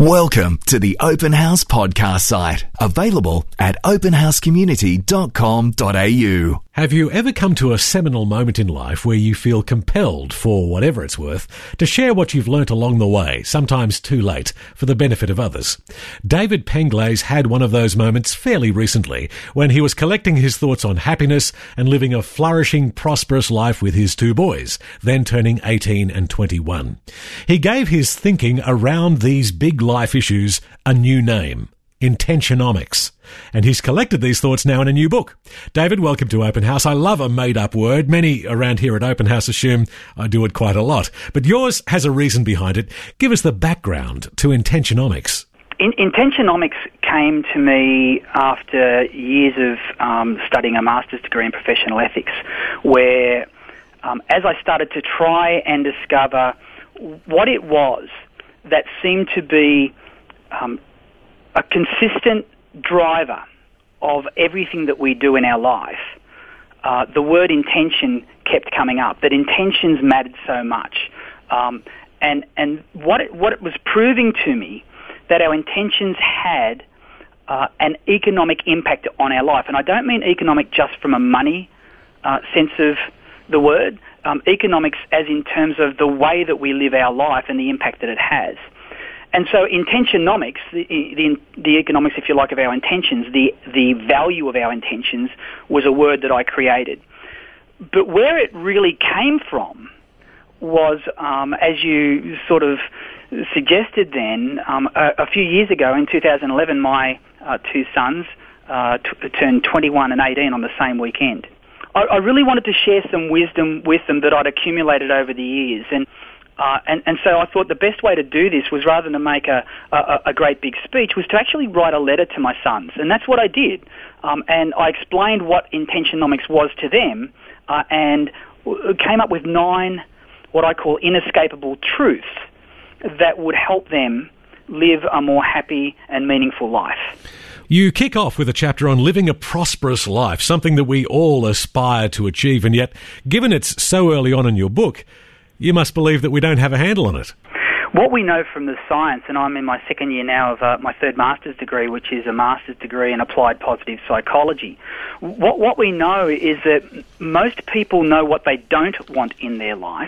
Welcome to the Open House podcast site, available at openhousecommunity.com.au. Have you ever come to a seminal moment in life where you feel compelled, for whatever it's worth, to share what you've learnt along the way, sometimes too late, for the benefit of others? David Penglaze had one of those moments fairly recently when he was collecting his thoughts on happiness and living a flourishing, prosperous life with his two boys, then turning 18 and 21. He gave his thinking around these big life issues a new name: Intentionomics. And he's collected these thoughts now in a new book. David, welcome to Open House. I love a made-up word. Many around here at Open House assume I do it quite a lot. But yours has a reason behind it. Give us the background to Intentionomics. Intentionomics came to me after years of studying a master's degree in professional ethics, where as I started to try and discover what it was that seemed to be a consistent driver of everything that we do in our life, the word intention kept coming up, that intentions mattered so much. And what it was proving to me, that our intentions had an economic impact on our life. And I don't mean economic just from a money sense of the word, economics as in terms of the way that we live our life and the impact that it has. And so intentionomics, the economics, if you like, of our intentions, the value of our intentions, was a word that I created. But where it really came from was, as you sort of suggested then, a few years ago in 2011, my two sons turned 21 and 18 on the same weekend. I really wanted to share some wisdom with them that I'd accumulated over the years. And so I thought the best way to do this was, rather than make a great big speech, was to actually write a letter to my sons. And that's what I did. And I explained what Intentionomics was to them, and came up with 9 what I call inescapable truths that would help them live a more happy and meaningful life. You kick off with a chapter on living a prosperous life, something that we all aspire to achieve, and yet, given it's so early on in your book, you must believe that we don't have a handle on it. What we know from the science, and I'm in my second year now of my third master's degree, which is a master's degree in applied positive psychology, what we know is that most people know what they don't want in their life,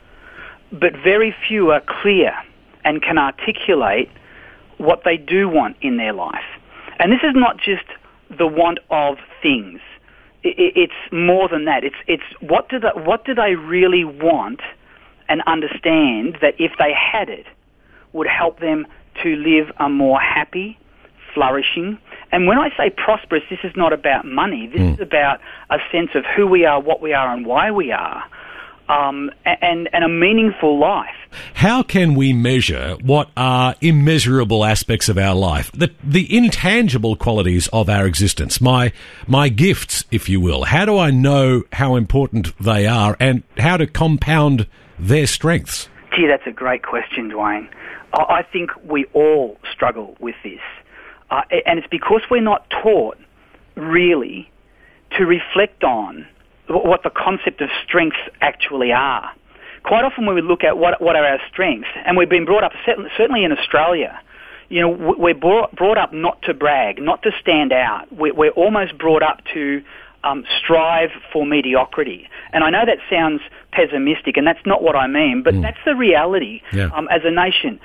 but very few are clear and can articulate what they do want in their life. And this is not just the want of things. It's more than that. It's what do they really want, and understand that if they had it, would help them to live a more happy, flourishing. And when I say prosperous, this is not about money. This is about a sense of who we are, what we are, and why we are, and a meaningful life. How can we measure what are immeasurable aspects of our life, the intangible qualities of our existence, my gifts, if you will? How do I know how important they are and how to compound their strengths? Gee, that's a great question, Dwayne. I think we all struggle with this. And it's because we're not taught, really, to reflect on what the concept of strengths actually are. Quite often when we look at what are our strengths, and we've been brought up, certainly in Australia, you know, we're brought up not to brag, not to stand out. We're almost brought up to strive for mediocrity. And I know that sounds pessimistic, and that's not what I mean, but that's the reality as a nation.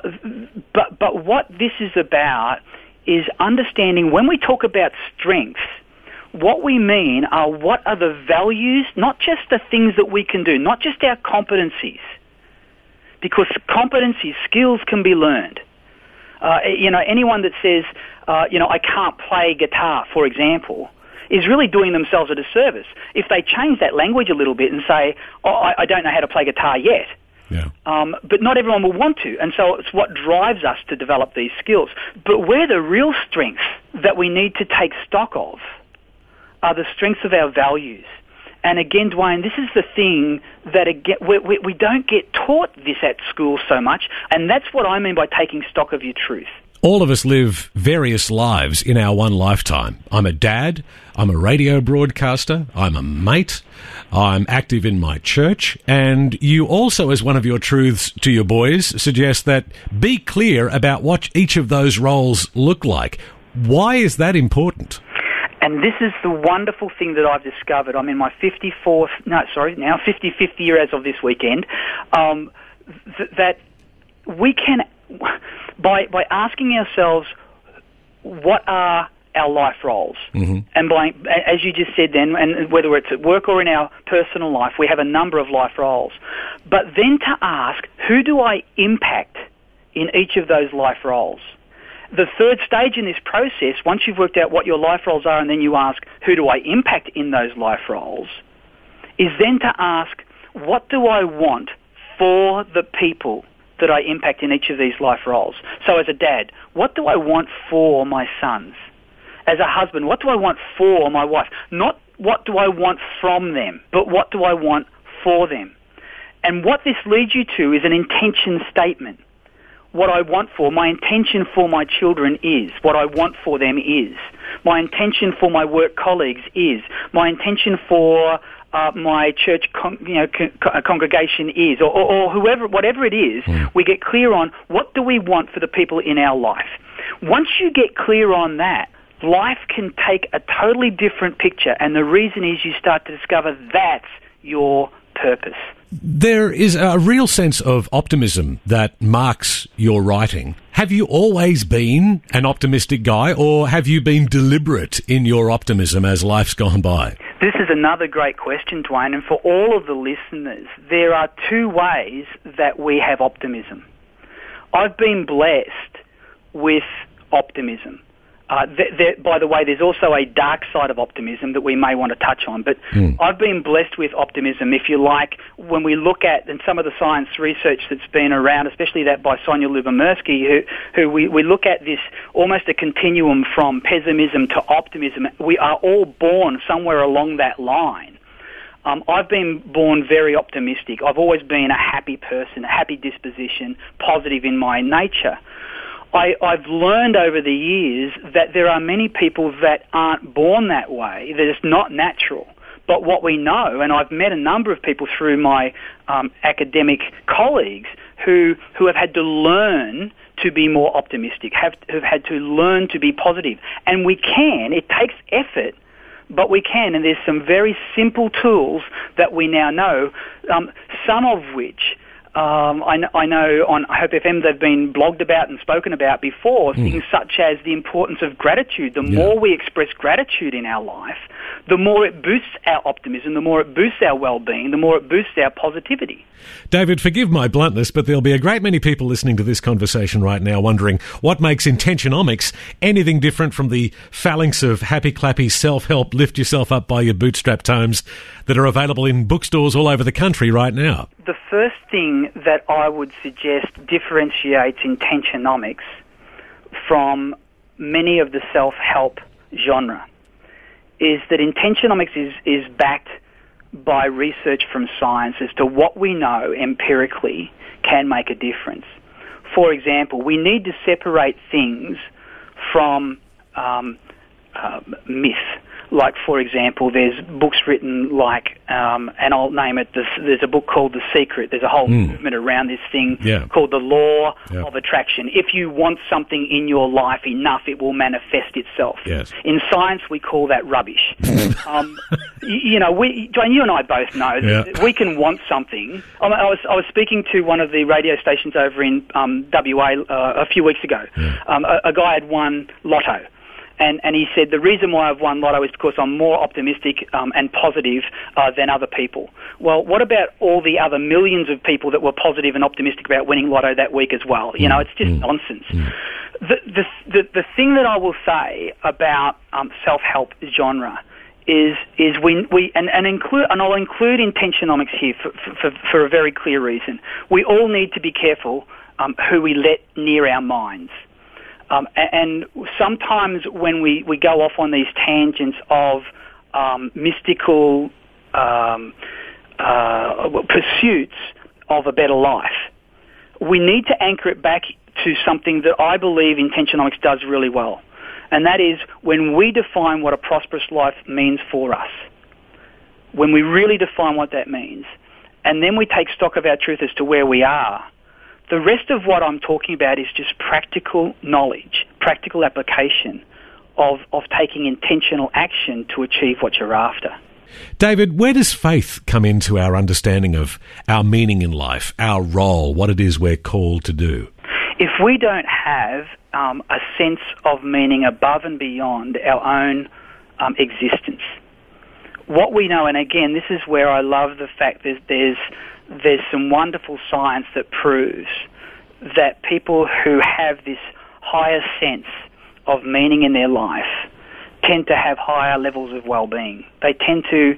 But what this is about is understanding, when we talk about strengths, what we mean are what are the values, not just the things that we can do, not just our competencies, because competencies, skills can be learned. Anyone that says, I can't play guitar, for example, is really doing themselves a disservice. If they change that language a little bit and say, I don't know how to play guitar yet, but not everyone will want to, and so it's what drives us to develop these skills. But where the real strengths that we need to take stock of are the strengths of our values. And again, Dwayne, this is the thing that we don't get taught this at school so much, and that's what I mean by taking stock of your truth. All of us live various lives in our one lifetime. I'm a dad, I'm a radio broadcaster, I'm a mate, I'm active in my church, and you also, as one of your truths to your boys, suggest that be clear about what each of those roles look like. Why is that important? And this is the wonderful thing that I've discovered. I'm in my 55th year as of this weekend, that we can, by asking ourselves, what are our life roles? Mm-hmm. And by, as you just said then, and whether it's at work or in our personal life, we have a number of life roles. But then to ask, who do I impact in each of those life roles? The third stage in this process, once you've worked out what your life roles are and then you ask, who do I impact in those life roles, is then to ask, what do I want for the people that I impact in each of these life roles? So as a dad, what do I want for my sons? As a husband, what do I want for my wife? Not what do I want from them, but what do I want for them? And what this leads you to is an intention statement. What I want for, my intention for my children is, what I want for them is, my intention for my work colleagues is, my intention for my church congregation is, or whoever, whatever it is, we get clear on what do we want for the people in our life. Once you get clear on that, life can take a totally different picture, and the reason is you start to discover that's your purpose. There is a real sense of optimism that marks your writing. Have you always been an optimistic guy, or have you been deliberate in your optimism as life's gone by? This is another great question, Dwayne, and for all of the listeners, there are two ways that we have optimism. I've been blessed with optimism. By the way, there's also a dark side of optimism that we may want to touch on, but I've been blessed with optimism, if you like, when we look at and some of the science research that's been around, especially that by Sonja Lyubomirsky, who we look at this almost a continuum from pessimism to optimism. We are all born somewhere along that line. I've been born very optimistic. I've always been a happy person, a happy disposition, positive in my nature. I've learned over the years that there are many people that aren't born that way, that it's not natural. But what we know, and I've met a number of people through my academic colleagues who have had to learn to be more optimistic, who've had to learn to be positive. And we can, it takes effort, but we can, and there's some very simple tools that we now know, some of which I know on Hope FM they've been blogged about and spoken about before, things such as the importance of gratitude. The more we express gratitude in our life, the more it boosts our optimism, the more it boosts our well-being, the more it boosts our positivity. David, forgive my bluntness, but there'll be a great many people listening to this conversation right now wondering what makes Intentionomics anything different from the phalanx of happy, clappy, self-help, lift yourself up by your bootstrap tomes that are available in bookstores all over the country right now. The first thing that I would suggest differentiates Intentionomics from many of the self-help genre is that Intentionomics is backed by research from science as to what we know empirically can make a difference. For example, we need to separate things from myth. Like, for example, there's books written like, and I'll name it, there's a book called The Secret. There's a whole movement around this thing called the Law of Attraction. If you want something in your life enough, it will manifest itself. Yes. In science, we call that rubbish. John, you and I both know that we can want something. I was speaking to one of the radio stations over in WA a few weeks ago. A guy had won Lotto. And he said, the reason why I've won Lotto is because I'm more optimistic and positive than other people. Well, what about all the other millions of people that were positive and optimistic about winning Lotto that week as well? You know, it's just nonsense. The thing that I will say about self-help genre is we and I'll include Intentionomics here for a very clear reason. We all need to be careful who we let near our minds. And sometimes when we go off on these tangents of mystical pursuits of a better life, we need to anchor it back to something that I believe Intentionomics does really well. And that is when we define what a prosperous life means for us, when we really define what that means, and then we take stock of our truth as to where we are, the rest of what I'm talking about is just practical knowledge, practical application of taking intentional action to achieve what you're after. David, where does faith come into our understanding of our meaning in life, our role, what it is we're called to do? If we don't have a sense of meaning above and beyond our own existence, what we know, and again, this is where I love the fact that there's some wonderful science that proves that people who have this higher sense of meaning in their life tend to have higher levels of well-being. They tend to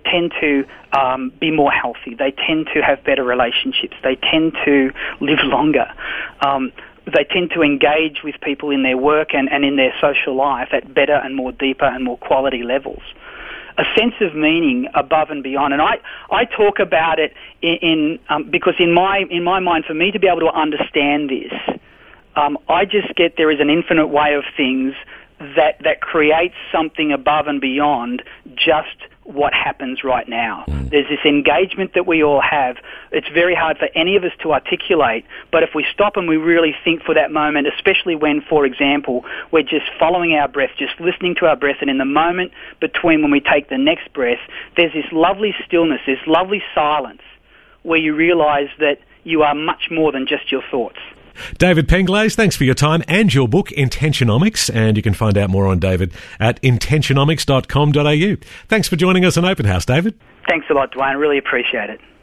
be more healthy. They tend to have better relationships. They tend to live longer. They tend to engage with people in their work and in their social life at better and more deeper and more quality levels. A sense of meaning above and beyond, and I talk about it because in my mind, for me to be able to understand this, I just get there is an infinite way of things that creates something above and beyond just what happens right now. There's this engagement that we all have. It's very hard for any of us to articulate, but if we stop and we really think for that moment, especially when, for example, we're just following our breath, just listening to our breath, and in the moment between when we take the next breath, there's this lovely stillness, this lovely silence where you realize that you are much more than just your thoughts. David Penglaze, thanks for your time and your book, Intentionomics, and you can find out more on David at intentionomics.com.au. Thanks for joining us on Open House, David. Thanks a lot, Dwayne. I really appreciate it.